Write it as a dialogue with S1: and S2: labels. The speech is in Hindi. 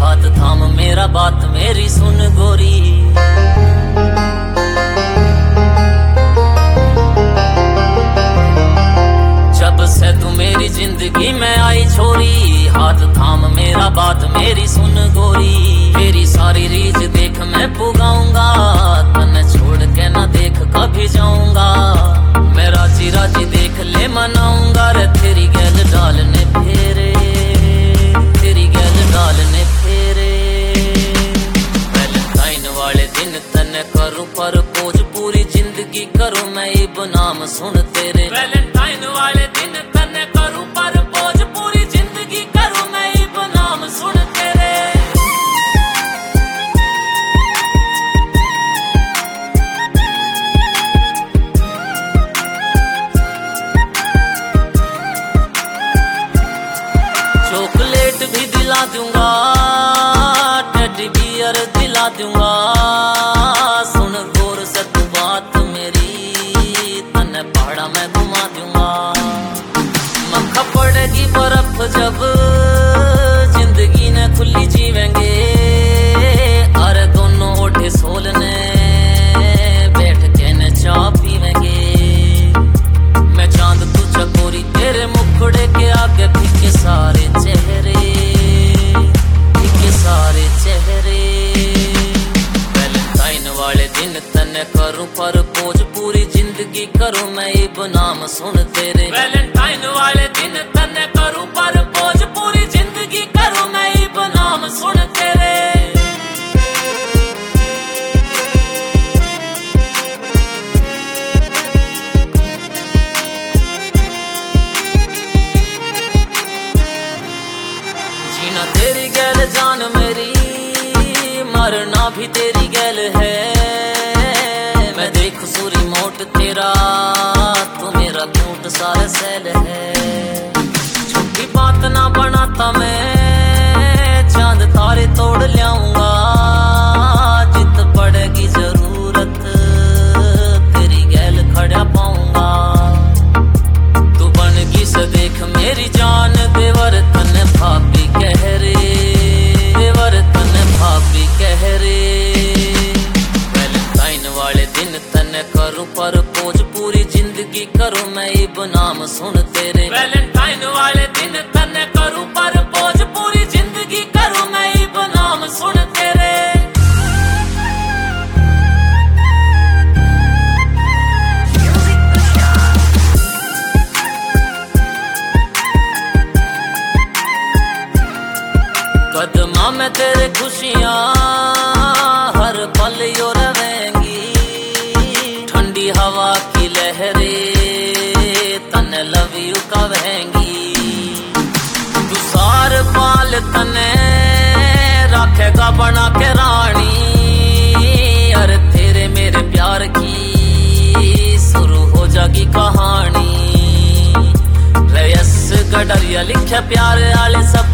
S1: हाथ थाम मेरा बात मेरी सुन गोरी। जब से तू मेरी जिंदगी में आई छोरी, हाथ थाम मेरा बात मेरी सुन गोरी। तेरी सारी रीझ देख मैं पुगाऊंगा, तन्ने छोड़ के ना देख कभी जाऊंगा। मैं राजी राजी देख ले मनाऊंगा रे, तेरी गैल डालने फेरे, तेरी गैल डालने फेरे। वैलेंटाइन वाले दिन तन्ने करूं प्रपोज, पूरी जिंदगी करूं मैं इब नाम सुन तेरे। वैलेंटाइन वाले दिन तन्ने करूं प्रपोज, पूरी जिंदगी करूं मैं इब नाम सुन तेरे। चॉकलेट भी दिला दूंगा, टेडी बियर दिला दूंगा। सुन गौर से तू बात मेरी, तन्ने पहाड़ा में घुमा दूंगा। मक्खा पड़ेगी बर्फ जब जिंदगी ने खुली जीवेंगे, अरे दोनों ओठे सोलने बैठ के न चाय पीवेंगे। मैं चांद तू चकोरी, तेरे मुखड़े के आगे फीके सारे चेहरे, फीके सारे चेहरे। वैलेंटाइन वाले दिन तन्ने करूं प्रपोज, पूरी जिंदगी करूं मैं इब नाम सुन तेरे। वैलेंटाइन वाले दिन तन्ने करूं प्रपोज, पूरी जिंदगी करूं मैं इब नाम सुन तेरे। जीना तेरी गैल जान मेरी, मरना भी तेरी गैल है। मैं देख सूरी मोट तेरा, तू मेरा क्यूट सारे सैल है। छोटी बात ना बनाता मैं, चांद तारे तोड़ लाऊंगा। जित पड़ेगी जरूरत तेरी गैल खड़ा पाऊंगा। तू बनगी से देख मेरी जान, देवर तन्ने भाभी कह रे, देवर तन्ने भाभी कह रे। वैलेंटाइन वाले दिन तन्ने करूं प्रपोज, पूरी जिंदगी करूं मैं इब नाम सुन तेरे। वैलेंटाइन वाले दिन तन्ने करूं प्रपोज, पूरी जिंदगी करूं मैं इब नाम सुन तेरे। कदमा में तेरे खुशियां हर पल यो रहेंगी। ठंडी हवा की लहरें तन्ने लव यू कहेंगी। तू सार पाल तन्ने रखेगा बना के रानी। अरे तेरे मेरे प्यार की शुरू हो जागी कहानी। रयस गडरिया लिखे प्यार आले सब